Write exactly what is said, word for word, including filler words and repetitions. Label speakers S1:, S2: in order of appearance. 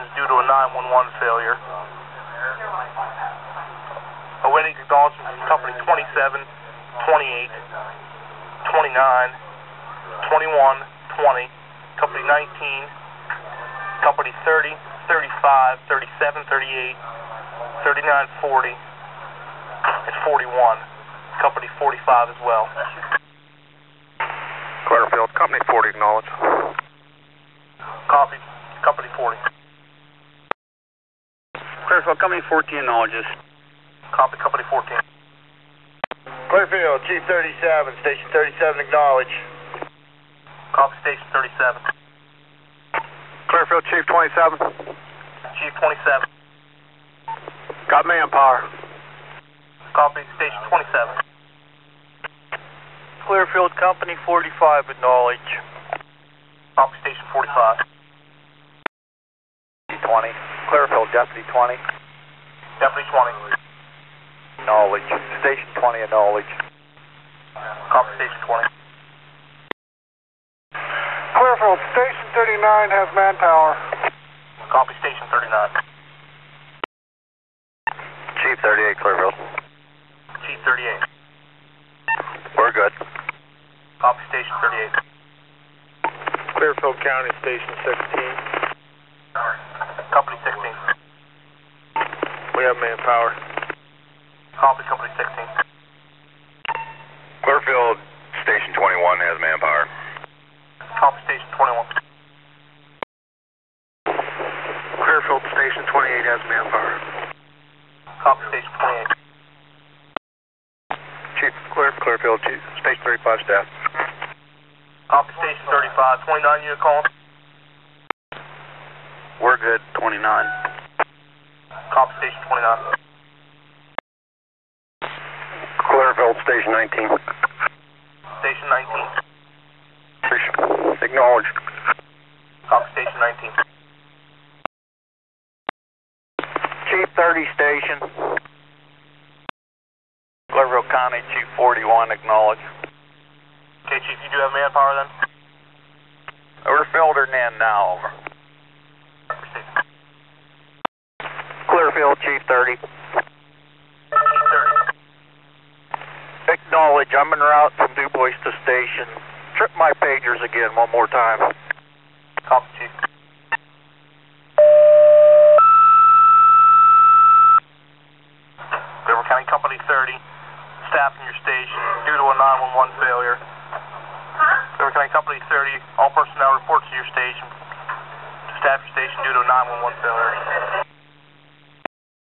S1: stations due to a nine one one failure. Awaiting acknowledgement from company twenty-seven, twenty-eight, twenty-nine, twenty-one, twenty, company nineteen, company thirty, thirty-five, thirty-seven, thirty-eight, thirty-nine, forty, and forty-one. Company forty-five as well.
S2: Clearfield, company forty acknowledged.
S1: Copy, company forty.
S3: Clearfield, company fourteen acknowledges.
S1: Copy, company fourteen.
S4: Clearfield, Chief thirty-seven, Station thirty-seven acknowledge.
S1: Copy, Station thirty-seven.
S2: Clearfield, Chief twenty-seven.
S1: Chief twenty-seven.
S2: Got manpower.
S1: Copy, Station twenty-seven.
S3: Clearfield, company forty-five acknowledge.
S1: Copy, Station forty-five.
S2: twenty. Clearfield, Deputy twenty.
S1: Deputy twenty.
S2: Acknowledge. Station twenty acknowledge.
S1: Copy, Station twenty.
S2: Clearfield, Station thirty-nine has manpower.
S1: Copy, Station thirty-nine.
S2: Chief thirty-eight, Clearfield.
S1: Chief thirty-eight.
S2: We're good.
S1: Copy, Station thirty-eight.
S2: Clearfield County, Station sixteen.
S1: Company sixteen.
S2: We have manpower.
S1: Copy, company sixteen.
S2: Clearfield, Station twenty-one has manpower.
S1: Copy, Station twenty-one.
S2: Clearfield, Station twenty-eight has manpower.
S1: Copy, Station twenty-eight.
S2: Chief, Clear, Clearfield, Chief, Station thirty-five staff.
S1: Copy, Station thirty-five. twenty-nine unit calling.
S3: We're good, twenty-nine.
S1: Copy, Station twenty-nine.
S2: Clearfield, Station nineteen.
S1: Station nineteen.
S2: Station, acknowledge.
S1: Copy, Station nineteen.
S3: Chief thirty station. Clearfield County, Chief forty-one acknowledge.
S1: Okay, Chief, you do have manpower then?
S3: We're filtering in now, over.
S1: Proceed.
S3: Clearfield, Chief thirty.
S1: Chief thirty.
S3: Acknowledge, I'm en route from Du Bois to station. Trip my pagers again one more time.
S1: Copy, Chief. Clearfield County Company thirty, staffing your station due to a nine one one failure. Clearfield County Company thirty, all personnel report to your station. Staff your station due to a nine one one failure.